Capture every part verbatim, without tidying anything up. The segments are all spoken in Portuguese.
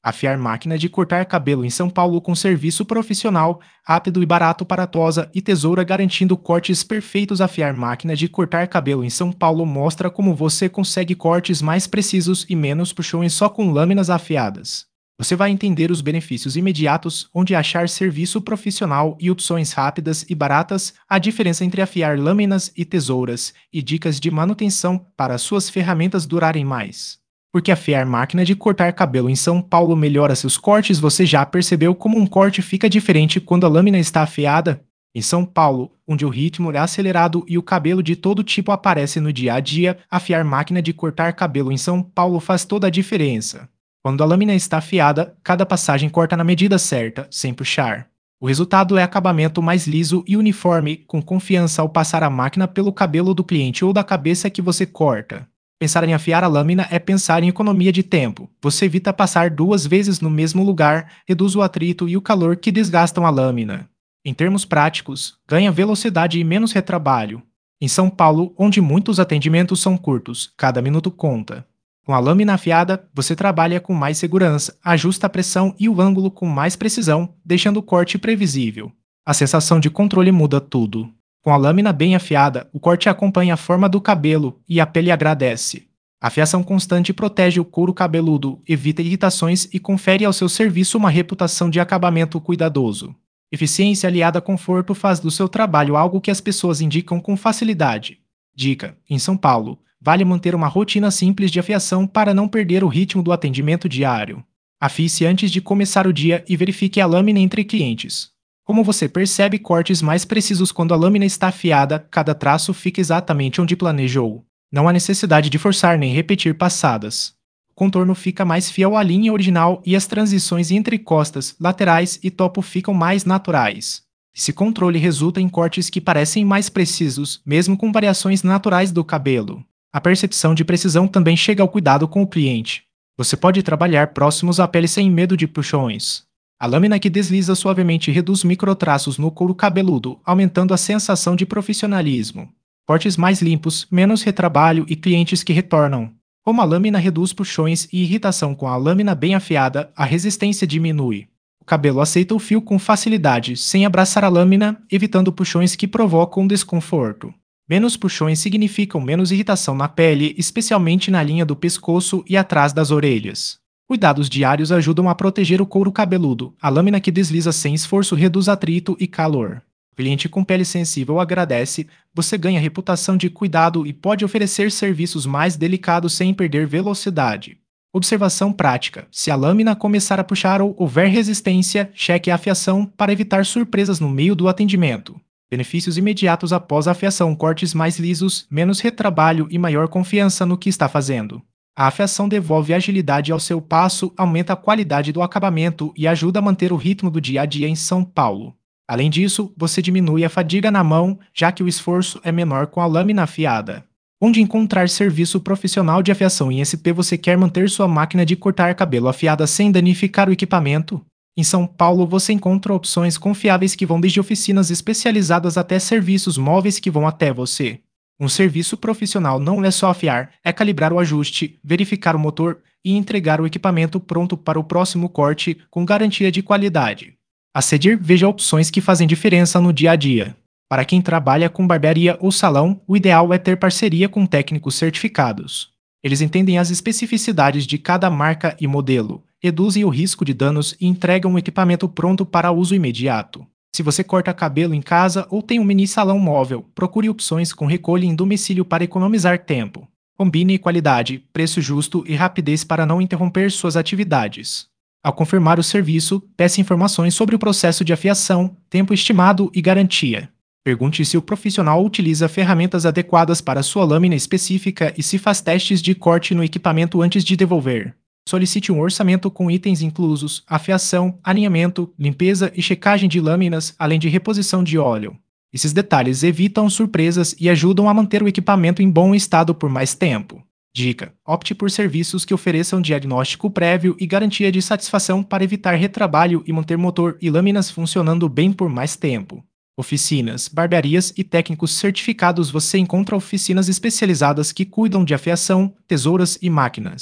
Afiar máquina de cortar cabelo em São Paulo com serviço profissional, rápido e barato para tosa e tesoura garantindo cortes perfeitos. Afiar máquina de cortar cabelo em São Paulo mostra como você consegue cortes mais precisos e menos puxões só com lâminas afiadas. Você vai entender os benefícios imediatos, onde achar serviço profissional e opções rápidas e baratas, a diferença entre afiar lâminas e tesouras, e dicas de manutenção para suas ferramentas durarem mais. Porque afiar máquina de cortar cabelo em São Paulo melhora seus cortes. Você já percebeu como um corte fica diferente quando a lâmina está afiada? Em São Paulo, onde o ritmo é acelerado e o cabelo de todo tipo aparece no dia a dia, afiar máquina de cortar cabelo em São Paulo faz toda a diferença. Quando a lâmina está afiada, cada passagem corta na medida certa, sem puxar. O resultado é acabamento mais liso e uniforme, com confiança ao passar a máquina pelo cabelo do cliente ou da cabeça que você corta. Pensar em afiar a lâmina é pensar em economia de tempo. Você evita passar duas vezes no mesmo lugar, reduz o atrito e o calor que desgastam a lâmina. Em termos práticos, ganha velocidade e menos retrabalho. Em São Paulo, onde muitos atendimentos são curtos, cada minuto conta. Com a lâmina afiada, você trabalha com mais segurança, ajusta a pressão e o ângulo com mais precisão, deixando o corte previsível. A sensação de controle muda tudo. Com a lâmina bem afiada, o corte acompanha a forma do cabelo e a pele agradece. A afiação constante protege o couro cabeludo, evita irritações e confere ao seu serviço uma reputação de acabamento cuidadoso. Eficiência aliada a conforto faz do seu trabalho algo que as pessoas indicam com facilidade. Dica: em São Paulo, vale manter uma rotina simples de afiação para não perder o ritmo do atendimento diário. Afie-se antes de começar o dia e verifique a lâmina entre clientes. Como você percebe cortes mais precisos quando a lâmina está afiada, cada traço fica exatamente onde planejou. Não há necessidade de forçar nem repetir passadas. O contorno fica mais fiel à linha original e as transições entre costas, laterais e topo ficam mais naturais. Esse controle resulta em cortes que parecem mais precisos, mesmo com variações naturais do cabelo. A percepção de precisão também chega ao cuidado com o cliente. Você pode trabalhar próximos à pele sem medo de puxões. A lâmina que desliza suavemente reduz microtraços no couro cabeludo, aumentando a sensação de profissionalismo. Cortes mais limpos, menos retrabalho e clientes que retornam. Como a lâmina reduz puxões e irritação com a lâmina bem afiada, a resistência diminui. O cabelo aceita o fio com facilidade, sem abraçar a lâmina, evitando puxões que provocam desconforto. Menos puxões significam menos irritação na pele, especialmente na linha do pescoço e atrás das orelhas. Cuidados diários ajudam a proteger o couro cabeludo. A lâmina que desliza sem esforço reduz atrito e calor. O cliente com pele sensível agradece, você ganha reputação de cuidado e pode oferecer serviços mais delicados sem perder velocidade. Observação prática: se a lâmina começar a puxar ou houver resistência, cheque a afiação para evitar surpresas no meio do atendimento. Benefícios imediatos após a afiação: cortes mais lisos, menos retrabalho e maior confiança no que está fazendo. A afiação devolve agilidade ao seu passo, aumenta a qualidade do acabamento e ajuda a manter o ritmo do dia a dia em São Paulo. Além disso, você diminui a fadiga na mão, já que o esforço é menor com a lâmina afiada. Onde encontrar serviço profissional de afiação em S P? Você quer manter sua máquina de cortar cabelo afiada sem danificar o equipamento? Em São Paulo você encontra opções confiáveis que vão desde oficinas especializadas até serviços móveis que vão até você. Um serviço profissional não é só afiar, é calibrar o ajuste, verificar o motor e entregar o equipamento pronto para o próximo corte com garantia de qualidade. A seguir, veja opções que fazem diferença no dia a dia. Para quem trabalha com barbearia ou salão, o ideal é ter parceria com técnicos certificados. Eles entendem as especificidades de cada marca e modelo, reduzem o risco de danos e entregam o equipamento pronto para uso imediato. Se você corta cabelo em casa ou tem um mini salão móvel, procure opções com recolha em domicílio para economizar tempo. Combine qualidade, preço justo e rapidez para não interromper suas atividades. Ao confirmar o serviço, peça informações sobre o processo de afiação, tempo estimado e garantia. Pergunte se o profissional utiliza ferramentas adequadas para sua lâmina específica e se faz testes de corte no equipamento antes de devolver. Solicite um orçamento com itens inclusos, afiação, alinhamento, limpeza e checagem de lâminas, além de reposição de óleo. Esses detalhes evitam surpresas e ajudam a manter o equipamento em bom estado por mais tempo. Dica: opte por serviços que ofereçam diagnóstico prévio e garantia de satisfação para evitar retrabalho e manter motor e lâminas funcionando bem por mais tempo. Oficinas, barbearias e técnicos certificados. Você encontra oficinas especializadas que cuidam de afiação, tesouras e máquinas.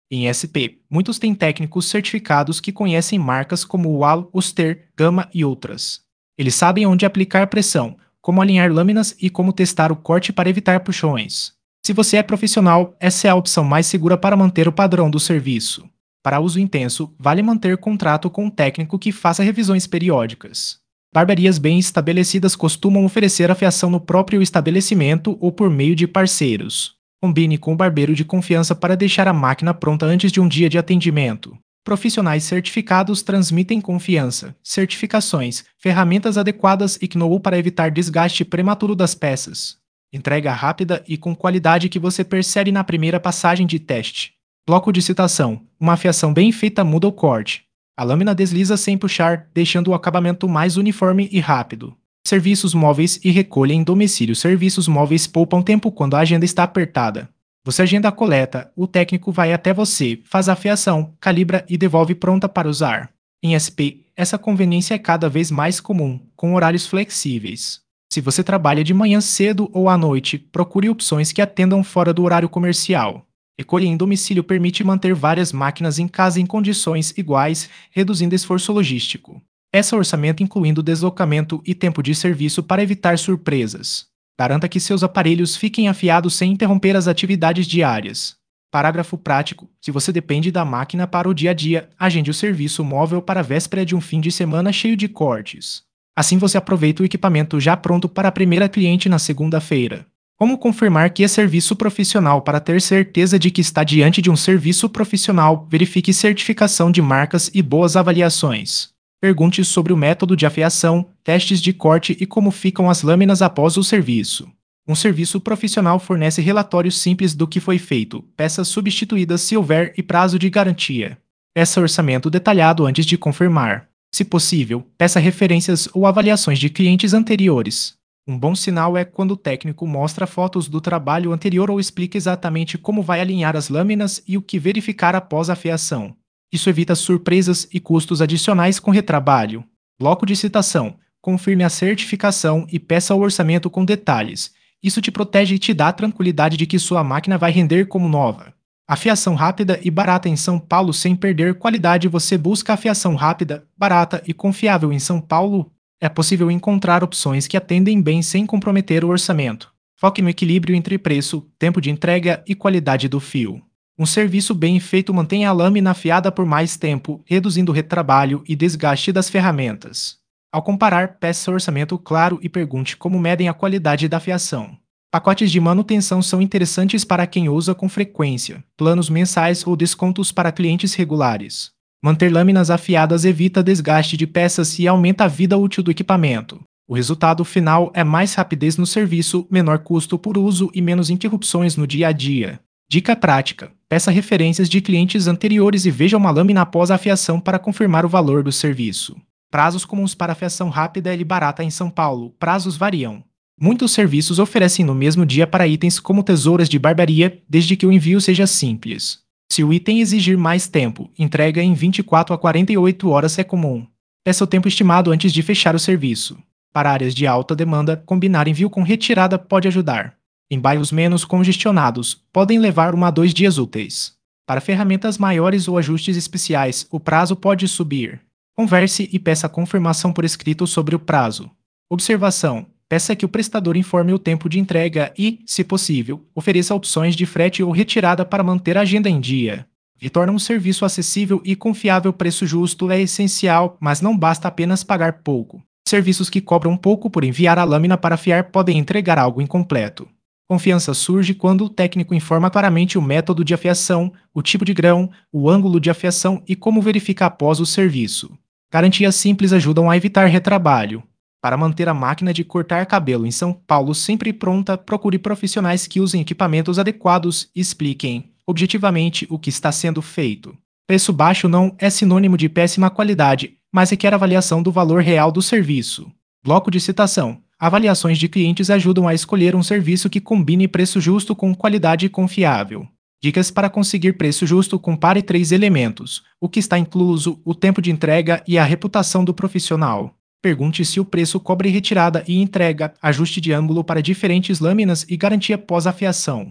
Em S P, muitos têm técnicos certificados que conhecem marcas como Wal, Oster, Gama e outras. Eles sabem onde aplicar pressão, como alinhar lâminas e como testar o corte para evitar puxões. Se você é profissional, essa é a opção mais segura para manter o padrão do serviço. Para uso intenso, vale manter contrato com um técnico que faça revisões periódicas. Barbearias bem estabelecidas costumam oferecer afiação no próprio estabelecimento ou por meio de parceiros. Combine com o barbeiro de confiança para deixar a máquina pronta antes de um dia de atendimento. Profissionais certificados transmitem confiança, certificações, ferramentas adequadas e know-how para evitar desgaste prematuro das peças. Entrega rápida e com qualidade que você percebe na primeira passagem de teste. Bloco de citação. Uma afiação bem feita muda o corte. A lâmina desliza sem puxar, deixando o acabamento mais uniforme e rápido. Serviços móveis e recolha em domicílio. Serviços móveis poupam tempo quando a agenda está apertada. Você agenda a coleta, o técnico vai até você, faz a afiação, calibra e devolve pronta para usar. Em S P, essa conveniência é cada vez mais comum, com horários flexíveis. Se você trabalha de manhã cedo ou à noite, procure opções que atendam fora do horário comercial. Recolha em domicílio permite manter várias máquinas em casa em condições iguais, reduzindo esforço logístico. Esse orçamento incluindo deslocamento e tempo de serviço para evitar surpresas. Garanta que seus aparelhos fiquem afiados sem interromper as atividades diárias. Parágrafo prático. Se você depende da máquina para o dia a dia, agende o serviço móvel para a véspera de um fim de semana cheio de cortes. Assim você aproveita o equipamento já pronto para a primeira cliente na segunda-feira. Como confirmar que é serviço profissional? Para ter certeza de que está diante de um serviço profissional, verifique certificação de marcas e boas avaliações. Pergunte sobre o método de afiação, testes de corte e como ficam as lâminas após o serviço. Um serviço profissional fornece relatórios simples do que foi feito, peças substituídas se houver e prazo de garantia. Peça orçamento detalhado antes de confirmar. Se possível, peça referências ou avaliações de clientes anteriores. Um bom sinal é quando o técnico mostra fotos do trabalho anterior ou explica exatamente como vai alinhar as lâminas e o que verificar após a afiação. Isso evita surpresas e custos adicionais com retrabalho. Bloco de citação. Confirme a certificação e peça o orçamento com detalhes. Isso te protege e te dá a tranquilidade de que sua máquina vai render como nova. Afiação rápida e barata em São Paulo sem perder qualidade. Você busca afiação rápida, barata e confiável em São Paulo? É possível encontrar opções que atendem bem sem comprometer o orçamento. Foque no equilíbrio entre preço, tempo de entrega e qualidade do fio. Um serviço bem feito mantém a lâmina afiada por mais tempo, reduzindo o retrabalho e desgaste das ferramentas. Ao comparar, peça orçamento claro e pergunte como medem a qualidade da afiação. Pacotes de manutenção são interessantes para quem usa com frequência, planos mensais ou descontos para clientes regulares. Manter lâminas afiadas evita desgaste de peças e aumenta a vida útil do equipamento. O resultado final é mais rapidez no serviço, menor custo por uso e menos interrupções no dia a dia. Dica prática: peça referências de clientes anteriores e veja uma lâmina após a afiação para confirmar o valor do serviço. Prazos comuns para afiação rápida e barata em São Paulo. Prazos variam. Muitos serviços oferecem no mesmo dia para itens como tesouras de barbearia, desde que o envio seja simples. Se o item exigir mais tempo, entrega em vinte e quatro a quarenta e oito horas é comum. Peça o tempo estimado antes de fechar o serviço. Para áreas de alta demanda, combinar envio com retirada pode ajudar. Em bairros menos congestionados, podem levar um a dois dias úteis. Para ferramentas maiores ou ajustes especiais, o prazo pode subir. Converse e peça confirmação por escrito sobre o prazo. Observação: peça que o prestador informe o tempo de entrega e, se possível, ofereça opções de frete ou retirada para manter a agenda em dia. E torna um serviço acessível e confiável. Preço justo é essencial, mas não basta apenas pagar pouco. Serviços que cobram pouco por enviar a lâmina para afiar podem entregar algo incompleto. Confiança surge quando o técnico informa claramente o método de afiação, o tipo de grão, o ângulo de afiação e como verificar após o serviço. Garantias simples ajudam a evitar retrabalho. Para manter a máquina de cortar cabelo em São Paulo sempre pronta, procure profissionais que usem equipamentos adequados e expliquem, objetivamente, o que está sendo feito. Preço baixo não é sinônimo de péssima qualidade, mas requer avaliação do valor real do serviço. Bloco de citação. Avaliações de clientes ajudam a escolher um serviço que combine preço justo com qualidade confiável. Dicas para conseguir preço justo: compare três elementos: o que está incluso, o tempo de entrega e a reputação do profissional. Pergunte se o preço cobre retirada e entrega, ajuste de ângulo para diferentes lâminas e garantia pós-afiação.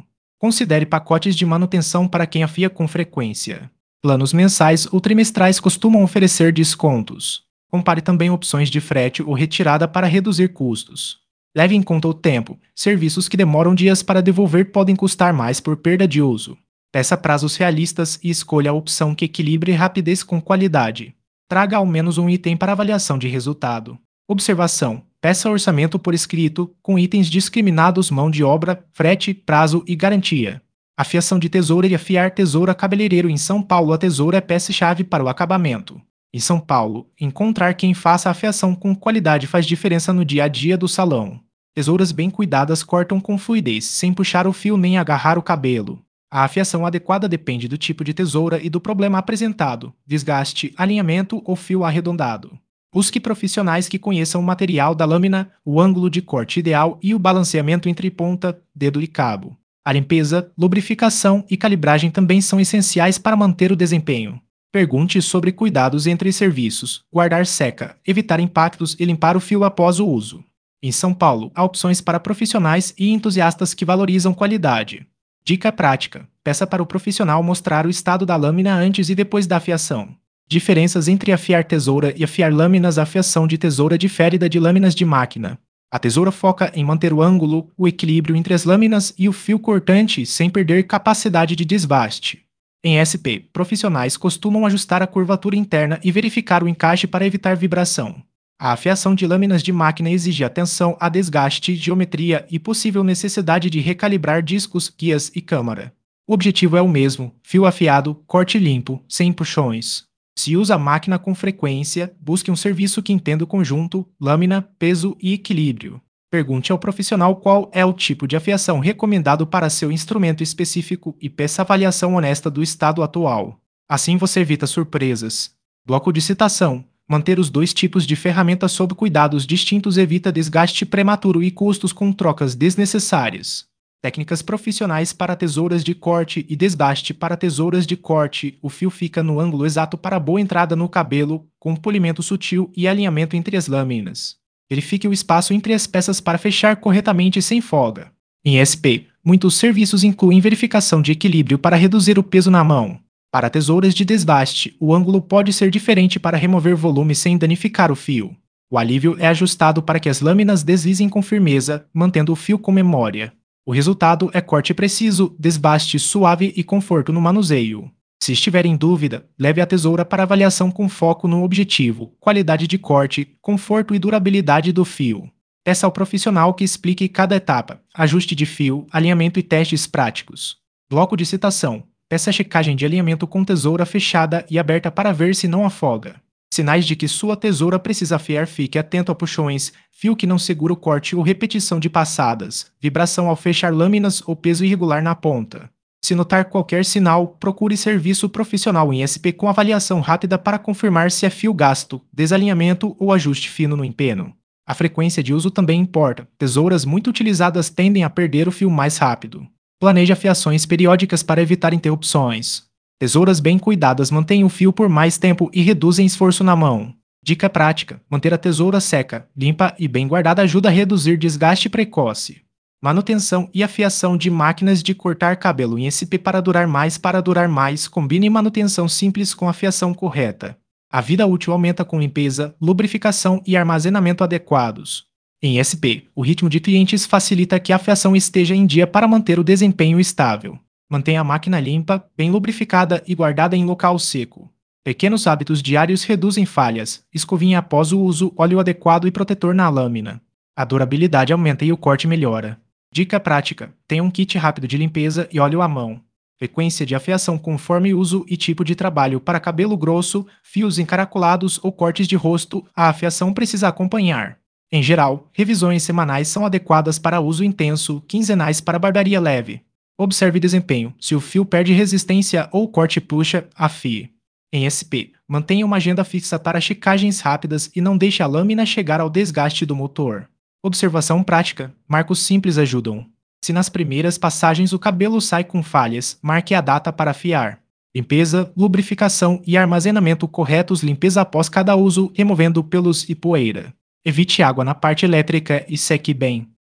Considere pacotes de manutenção para quem afia com frequência. Planos mensais ou trimestrais costumam oferecer descontos. Compare também opções de frete ou retirada para reduzir custos. Leve em conta o tempo. Serviços que demoram dias para devolver podem custar mais por perda de uso. Peça prazos realistas e escolha a opção que equilibre rapidez com qualidade. Traga ao menos um item para avaliação de resultado. Observação: peça orçamento por escrito, com itens discriminados mão de obra, frete, prazo e garantia. Afiação de tesoura e afiar tesoura cabeleireiro em São Paulo. A tesoura é peça-chave para o acabamento. Em São Paulo, encontrar quem faça a afiação com qualidade faz diferença no dia a dia do salão. Tesouras bem cuidadas cortam com fluidez, sem puxar o fio nem agarrar o cabelo. A afiação adequada depende do tipo de tesoura e do problema apresentado: desgaste, alinhamento ou fio arredondado. Busque profissionais que conheçam o material da lâmina, o ângulo de corte ideal e o balanceamento entre ponta, dedo e cabo. A limpeza, lubrificação e calibragem também são essenciais para manter o desempenho. Pergunte sobre cuidados entre serviços, guardar seca, evitar impactos e limpar o fio após o uso. Em São Paulo, há opções para profissionais e entusiastas que valorizam qualidade. Dica prática: peça para o profissional mostrar o estado da lâmina antes e depois da afiação. Diferenças entre afiar tesoura e afiar lâminas. A afiação de tesoura difere da de lâminas de máquina. A tesoura foca em manter o ângulo, o equilíbrio entre as lâminas e o fio cortante sem perder capacidade de desbaste. Em S P, profissionais costumam ajustar a curvatura interna e verificar o encaixe para evitar vibração. A afiação de lâminas de máquina exige atenção a desgaste, geometria e possível necessidade de recalibrar discos, guias e câmara. O objetivo é o mesmo: fio afiado, corte limpo, sem puxões. Se usa a máquina com frequência, busque um serviço que entenda o conjunto, lâmina, peso e equilíbrio. Pergunte ao profissional qual é o tipo de afiação recomendado para seu instrumento específico e peça avaliação honesta do estado atual. Assim você evita surpresas. Bloco de citação: manter os dois tipos de ferramentas sob cuidados distintos evita desgaste prematuro e custos com trocas desnecessárias. Técnicas profissionais para tesouras de corte e desbaste. Para tesouras de corte, o fio fica no ângulo exato para boa entrada no cabelo, com polimento sutil e alinhamento entre as lâminas. Verifique o espaço entre as peças para fechar corretamente sem folga. Em S P, muitos serviços incluem verificação de equilíbrio para reduzir o peso na mão. Para tesouras de desbaste, o ângulo pode ser diferente para remover volume sem danificar o fio. O alívio é ajustado para que as lâminas deslizem com firmeza, mantendo o fio com memória. O resultado é corte preciso, desbaste suave e conforto no manuseio. Se estiver em dúvida, leve a tesoura para avaliação com foco no objetivo, qualidade de corte, conforto e durabilidade do fio. Peça ao profissional que explique cada etapa: ajuste de fio, alinhamento e testes práticos. Bloco de citação: peça checagem de alinhamento com tesoura fechada e aberta para ver se não afoga. Sinais de que sua tesoura precisa afiar: fique atento a puxões, fio que não segura o corte ou repetição de passadas, vibração ao fechar lâminas ou peso irregular na ponta. Se notar qualquer sinal, procure serviço profissional em S P com avaliação rápida para confirmar se é fio gasto, desalinhamento ou ajuste fino no empeno. A frequência de uso também importa. Tesouras muito utilizadas tendem a perder o fio mais rápido. Planeje afiações periódicas para evitar interrupções. Tesouras bem cuidadas mantêm o fio por mais tempo e reduzem esforço na mão. Dica prática: manter a tesoura seca, limpa e bem guardada ajuda a reduzir desgaste precoce. Manutenção e afiação de máquinas de cortar cabelo em S P. Para durar mais para durar mais, combine manutenção simples com afiação correta. A vida útil aumenta com limpeza, lubrificação e armazenamento adequados. Em S P, o ritmo de clientes facilita que a afiação esteja em dia para manter o desempenho estável. Mantenha a máquina limpa, bem lubrificada e guardada em local seco. Pequenos hábitos diários reduzem falhas: escovinha após o uso, óleo adequado e protetor na lâmina. A durabilidade aumenta e o corte melhora. Dica prática: tenha um kit rápido de limpeza e óleo à mão. Frequência de afiação conforme uso e tipo de trabalho. Para cabelo grosso, fios encaracolados ou cortes de rosto, a afiação precisa acompanhar. Em geral, revisões semanais são adequadas para uso intenso, quinzenais para barbearia leve. Observe desempenho: se o fio perde resistência ou o corte puxa, afie. Em S P, mantenha uma agenda fixa para checagens rápidas e não deixe a lâmina chegar ao desgaste do motor. Observação prática: marcos simples ajudam. Se nas primeiras passagens o cabelo sai com falhas, marque a data para afiar. Limpeza, lubrificação e armazenamento corretos. Limpeza após cada uso, removendo pelos e poeira. Evite água na parte elétrica e seque bem.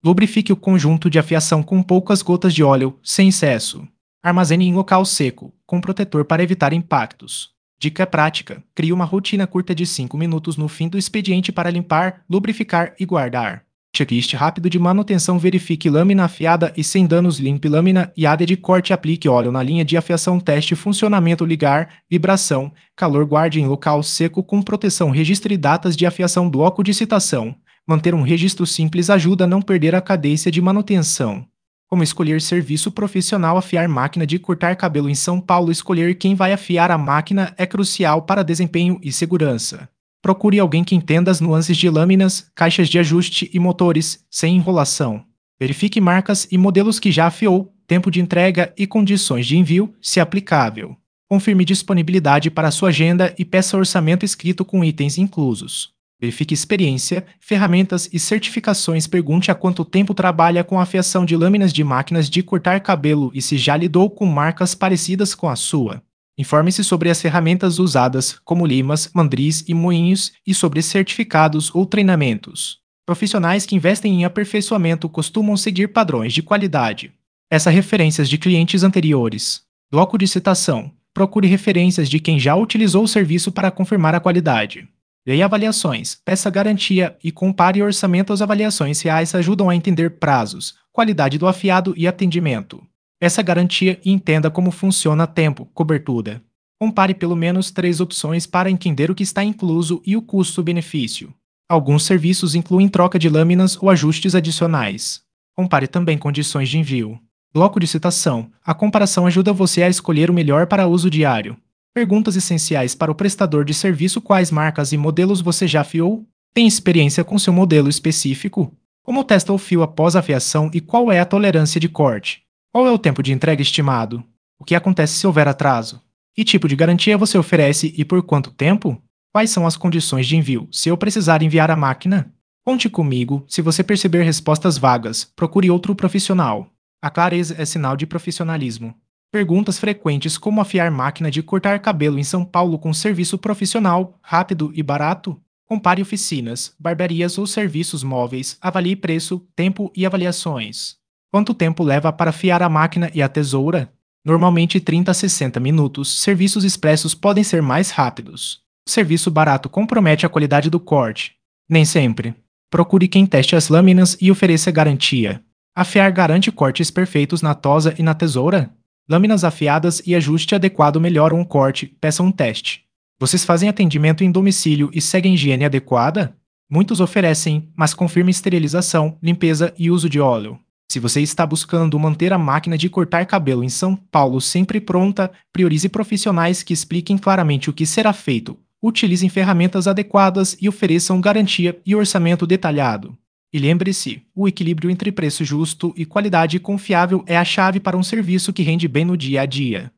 Lubrifique o conjunto de afiação com poucas gotas de óleo, sem excesso. Armazene em local seco, com protetor para evitar impactos. Dica prática: crie uma rotina curta de cinco minutos no fim do expediente para limpar, lubrificar e guardar. Checklist rápido de manutenção: verifique lâmina afiada e sem danos, limpe lâmina e área de corte, aplique óleo na linha de afiação, teste funcionamento, ligar, vibração, calor, guarde em local seco com proteção, registre datas de afiação, bloco de citação. Manter um registro simples ajuda a não perder a cadência de manutenção. Como escolher serviço profissional: afiar máquina de cortar cabelo em São Paulo. Escolher quem vai afiar a máquina é crucial para desempenho e segurança. Procure alguém que entenda as nuances de lâminas, caixas de ajuste e motores, sem enrolação. Verifique marcas e modelos que já afiou, tempo de entrega e condições de envio, se aplicável. Confirme disponibilidade para sua agenda e peça orçamento escrito com itens inclusos. Verifique experiência, ferramentas e certificações. Pergunte há quanto tempo trabalha com a afiação de lâminas de máquinas de cortar cabelo e se já lidou com marcas parecidas com a sua. Informe-se sobre as ferramentas usadas, como limas, mandris e moinhos, e sobre certificados ou treinamentos. Profissionais que investem em aperfeiçoamento costumam seguir padrões de qualidade. Peça referências de clientes anteriores. Bloco de citação: procure referências de quem já utilizou o serviço para confirmar a qualidade. Leia avaliações, peça garantia e compare orçamento. As avaliações reais ajudam a entender prazos, qualidade do afiado e atendimento. Peça garantia e entenda como funciona tempo, cobertura. Compare pelo menos três opções para entender o que está incluso e o custo-benefício. Alguns serviços incluem troca de lâminas ou ajustes adicionais. Compare também condições de envio. Bloco de citação: a comparação ajuda você a escolher o melhor para uso diário. Perguntas essenciais para o prestador de serviço: quais marcas e modelos você já afiou? Tem experiência com seu modelo específico? Como testa o fio após a afiação e qual é a tolerância de corte? Qual é o tempo de entrega estimado? O que acontece se houver atraso? Que tipo de garantia você oferece e por quanto tempo? Quais são as condições de envio se eu precisar enviar a máquina? Conte comigo. Se você perceber respostas vagas, procure outro profissional. A clareza é sinal de profissionalismo. Perguntas frequentes: como afiar máquina de cortar cabelo em São Paulo com serviço profissional, rápido e barato? Compare oficinas, barbearias ou serviços móveis, avalie preço, tempo e avaliações. Quanto tempo leva para afiar a máquina e a tesoura? Normalmente trinta a sessenta minutos. Serviços expressos podem ser mais rápidos. O serviço barato compromete a qualidade do corte. Nem sempre. Procure quem teste as lâminas e ofereça garantia. Afiar garante cortes perfeitos na tosa e na tesoura? Lâminas afiadas e ajuste adequado melhoram o corte. Peça um teste. Vocês fazem atendimento em domicílio e seguem higiene adequada? Muitos oferecem, mas confirme esterilização, limpeza e uso de óleo. Se você está buscando manter a máquina de cortar cabelo em São Paulo sempre pronta, priorize profissionais que expliquem claramente o que será feito, utilizem ferramentas adequadas e ofereçam garantia e orçamento detalhado. E lembre-se, o equilíbrio entre preço justo e qualidade confiável é a chave para um serviço que rende bem no dia a dia.